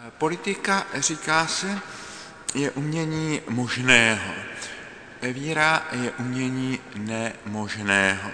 Politika, říká se, je umění možného. Víra je umění nemožného.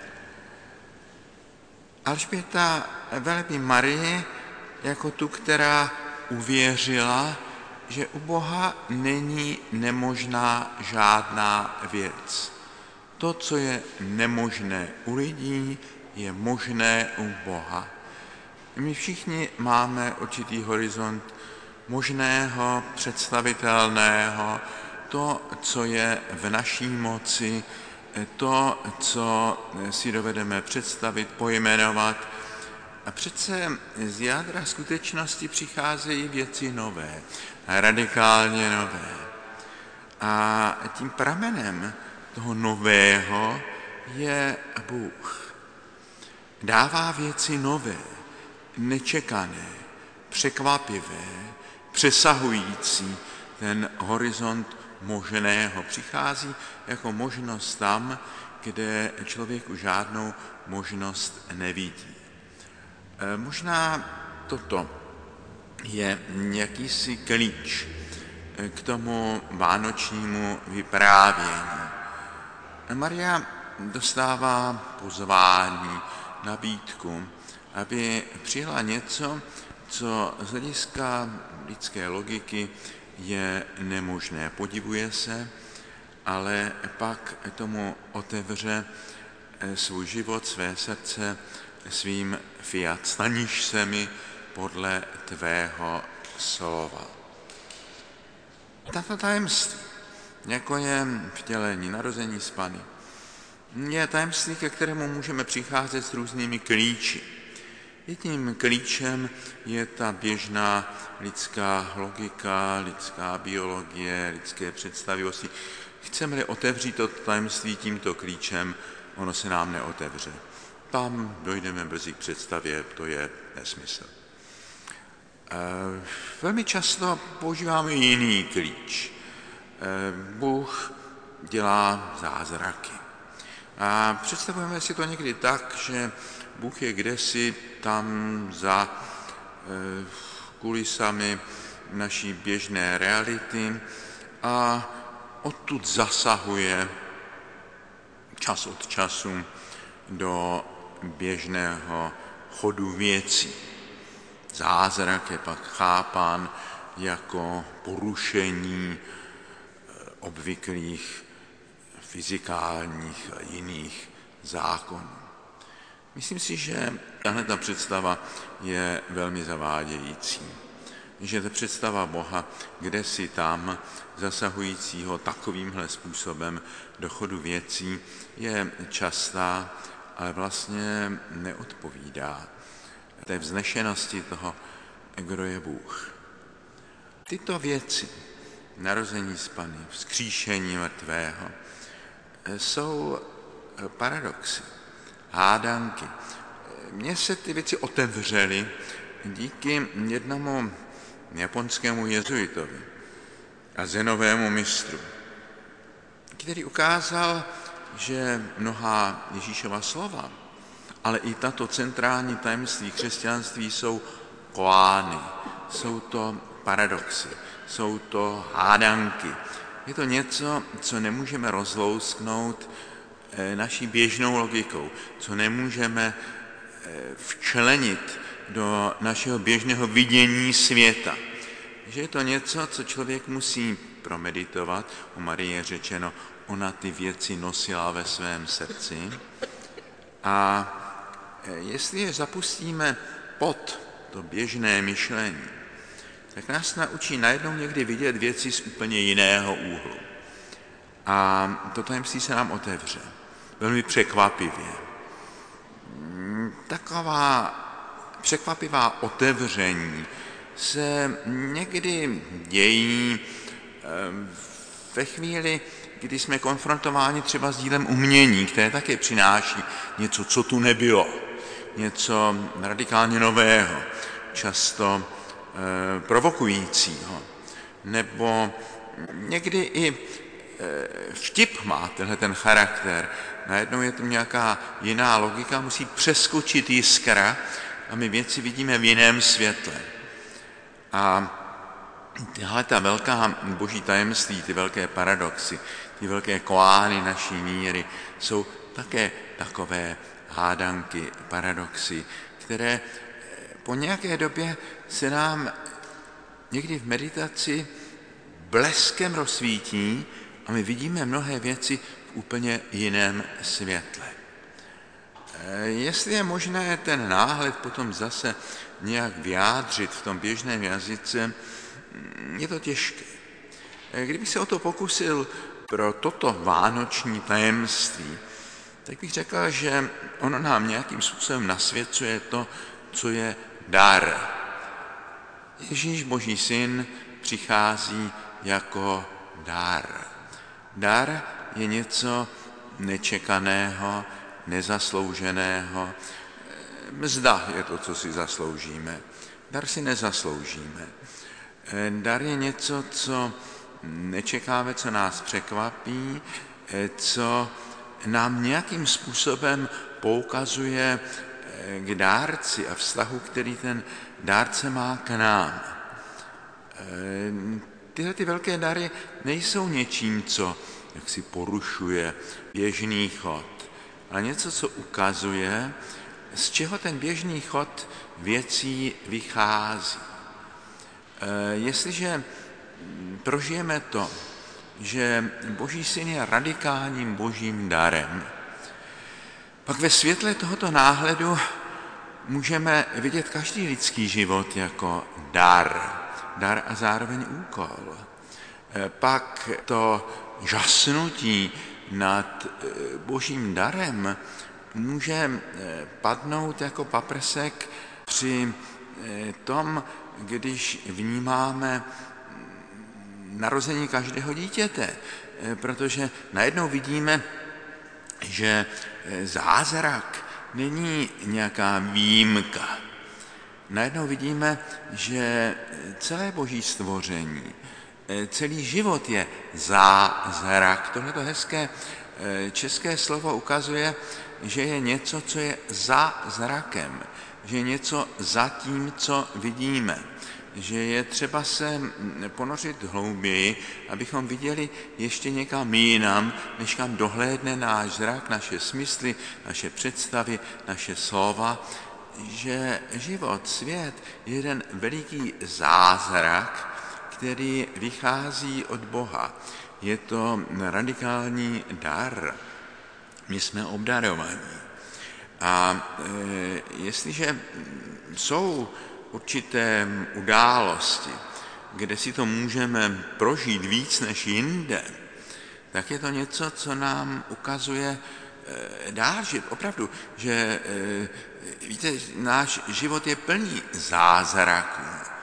Alžběta velebí Marii jako tu, která uvěřila, že u Boha není nemožná žádná věc. To, co je nemožné u lidí, je možné u Boha. My všichni máme určitý horizont možného, představitelného, to, co je v naší moci, to, co si dovedeme představit, pojmenovat. A přece z jádra skutečnosti přicházejí věci nové, radikálně nové. A tím pramenem toho nového je Bůh. Dává věci nové, nečekané, překvapivé, přesahující ten horizont možného. Přichází jako možnost tam, kde člověk už žádnou možnost nevidí. Možná toto je jakýsi klíč k tomu vánočnímu vyprávění. Maria dostává pozvání, nabídku, aby přijala něco, co z hlediska lidské logiky je nemožné. Podivuje se, ale pak tomu otevře svůj život, své srdce svým fiat. Staníš se mi podle tvého slova. Tato tajemství, jako je vtělení, narození z Panny, je tajemství, ke kterému můžeme přicházet s různými klíči. Jedním klíčem je ta běžná lidská logika, lidská biologie, lidské představivosti. Chceme-li otevřít to tajemství tímto klíčem, ono se nám neotevře. Tam dojdeme brzy k představě, to je nesmysl. Velmi často používáme jiný klíč. Bůh dělá zázraky. A představujeme si to někdy tak, že Bůh je kdesi tam za kulisami naší běžné reality a odtud zasahuje čas od času do běžného chodu věcí. Zázrak je pak chápán jako porušení obvyklých fyzikálních a jiných zákonů. Myslím si, že tahle představa je velmi zavádějící. Že ta představa Boha kdesi tam, zasahujícího takovýmhle způsobem do chodu věcí, je častá, ale vlastně neodpovídá té vznešenosti toho, kdo je Bůh. Tyto věci, narození z Panny, vzkříšení mrtvého, jsou paradoxy, hádanky. Mně se ty věci otevřely díky jednomu japonskému jezuitovi a zenovému mistru, který ukázal, že mnohá Ježíšova slova, ale i tato centrální tajemství křesťanství jsou koány, jsou to paradoxy, jsou to hádanky. Je to něco, co nemůžeme rozlousknout naší běžnou logikou, co nemůžeme včlenit do našeho běžného vidění světa. Že je to něco, co člověk musí promeditovat. U Marie je řečeno, ona ty věci nosila ve svém srdci. A jestli je zapustíme pod to běžné myšlení, tak nás naučí najednou někdy vidět věci z úplně jiného úhlu. A to tajemství se nám otevře. Velmi překvapivě. Taková překvapivá otevření se někdy dějí ve chvíli, kdy jsme konfrontováni třeba s dílem umění, které také přináší něco, co tu nebylo, něco radikálně nového, často provokujícího. Nebo někdy i vtip má tenhle ten charakter. Najednou je to nějaká jiná logika, musí přeskočit jiskra a my věci vidíme v jiném světle. A tahle ta velká boží tajemství, ty velké paradoxy, ty velké koány naší víry jsou také takové hádanky, paradoxy, které po nějaké době se nám někdy v meditaci bleskem rozsvítí a my vidíme mnohé věci v úplně jiném světle. Jestli je možné ten náhled potom zase nějak vyjádřit v tom běžném jazyce, je to těžké. Kdybych se o to pokusil pro toto vánoční tajemství, tak bych řekl, že ono nám nějakým způsobem nasvěcuje to, co je dar. Ježíš, Boží syn, přichází jako dar. Dar je něco nečekaného, nezaslouženého. Mzda je to, co si zasloužíme. Dar si nezasloužíme. Dar je něco, co nečekáme, co nás překvapí, co nám nějakým způsobem poukazuje k dárci a vztahu, který ten dárce má k nám. Tyhle ty velké dary nejsou něčím, co jaksi porušuje běžný chod, ale něco, co ukazuje, z čeho ten běžný chod věcí vychází. Jestliže prožijeme to, že Boží syn je radikálním božím darem, pak ve světle tohoto náhledu můžeme vidět každý lidský život jako dar a zároveň úkol. Pak to žasnutí nad božím darem může padnout jako paprsek při tom, když vnímáme narození každého dítěte, protože najednou vidíme, že zázrak není nějaká výjimka. Najednou vidíme, že celé boží stvoření, celý život je zázrak. Tohleto hezké české slovo ukazuje, že je něco, co je za zrakem, že je něco za tím, co vidíme, že je třeba se ponořit hlouběji, abychom viděli ještě někam jinam, než kam dohlédne náš zrak, naše smysly, naše představy, naše slova, že život, svět je jeden veliký zázrak, který vychází od Boha. Je to radikální dar. My jsme obdarovaní. A jestliže jsou určité události, kde si to můžeme prožít víc než jinde, tak je to něco, co nám ukazuje dál, že opravdu, že víte, náš život je plný zázraků,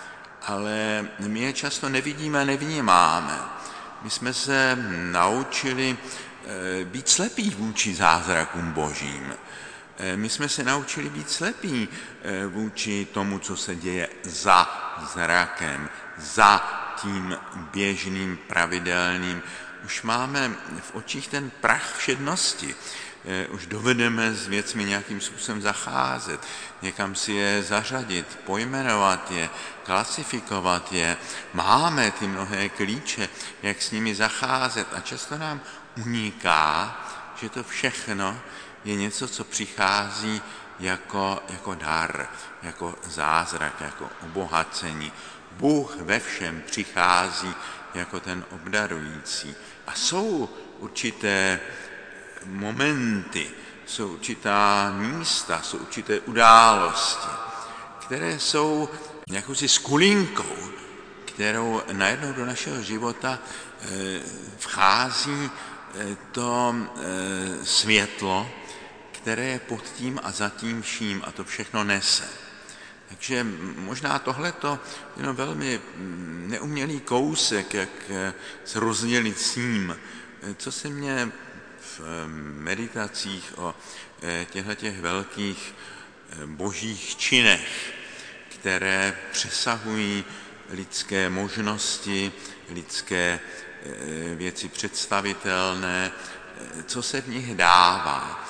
ale my je často nevidíme a nevnímáme. My jsme se naučili být slepí vůči zázrakům božím. My jsme se naučili být slepí vůči tomu, co se děje za zrakem, za tím běžným, pravidelným. Už máme v očích ten prach všednosti. Už dovedeme s věcmi nějakým způsobem zacházet, někam si je zařadit, pojmenovat je, klasifikovat je. Máme ty mnohé klíče, jak s nimi zacházet a často nám uniká, že to všechno je něco, co přichází jako dar, jako zázrak, jako obohacení. Bůh ve všem přichází jako ten obdarující. A jsou určité momenty, jsou určitá místa, jsou určité události, které jsou jakousi skulinkou, kterou najednou do našeho života vchází to světlo, které je pod tím a za tím vším a to všechno nese. Takže možná tohleto je velmi neumělý kousek, jak se rozdělit s tím, co se mě v meditacích o těchto velkých božích činech, které přesahují lidské možnosti, lidské věci představitelné, co se v nich dává.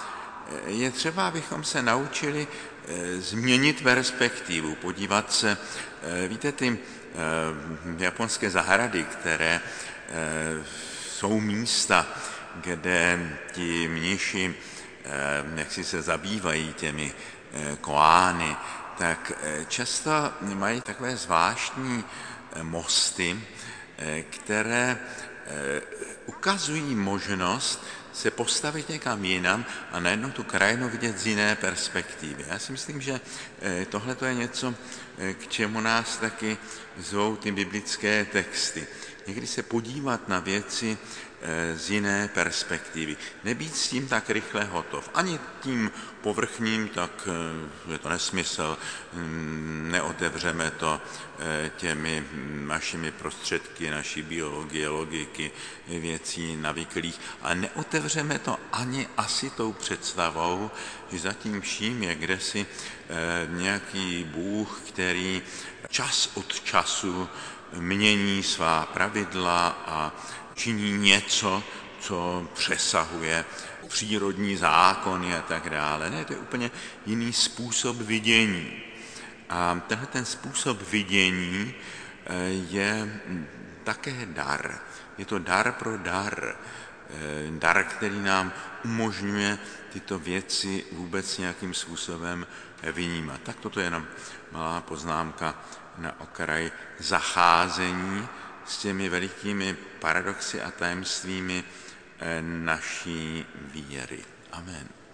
je třeba, abychom se naučili změnit perspektivu, podívat se, víte, ty japonské zahrady, které jsou místa, kde ti mniši jaksi se zabývají těmi koány, tak často mají takové zvláštní mosty, které ukazují možnost se postavit někam jinam a najednou tu krajinu vidět z jiné perspektivy. Já si myslím, že tohle je něco, k čemu nás taky zvou ty biblické texty. Někdy se podívat na věci z jiné perspektivy. Nebýt s tím tak rychle hotov. Ani tím povrchním, tak je to nesmysl, neotevřeme to těmi našimi prostředky, naší biologie, logiky, věcí navyklých. A neotevřeme to ani asi tou představou, že zatím vším je kdesi nějaký Bůh, který čas od času mění svá pravidla a činí něco, co přesahuje přírodní zákony a tak dále. Ne, to je úplně jiný způsob vidění. A tenhle ten způsob vidění je také dar. Je to dar pro dar. Dar, který nám umožňuje tyto věci vůbec nějakým způsobem vnímat. Tak toto je jenom malá poznámka na okraj zacházení s těmi velikými paradoxy a tajemstvími naší víry. Amen.